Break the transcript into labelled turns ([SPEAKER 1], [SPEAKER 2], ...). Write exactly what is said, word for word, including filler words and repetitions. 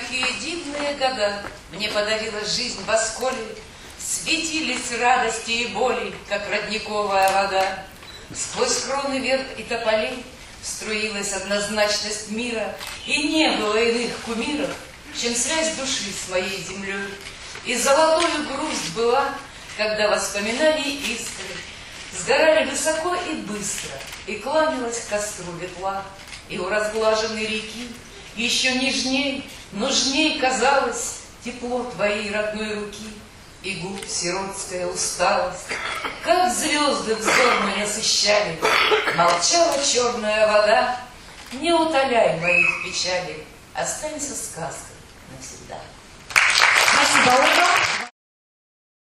[SPEAKER 1] лихие дивные года мне подарила жизнь в осколе, светились радости и боли, как родниковая вода. Сквозь кроны верб и тополей струилась однозначность мира, и не было иных кумиров, чем связь души с моей землей. И золотую грусть была, когда воспоминаний искры сгорали высоко и быстро, и кланялась к костру ветла. И у разглаженной реки еще нежней, нужней казалось тепло твоей родной руки. И губ сиротская усталость, как звезды взор мы насыщали. Молчала черная вода, не утоляй моих печалей, останься сказкой навсегда.
[SPEAKER 2] Спасибо.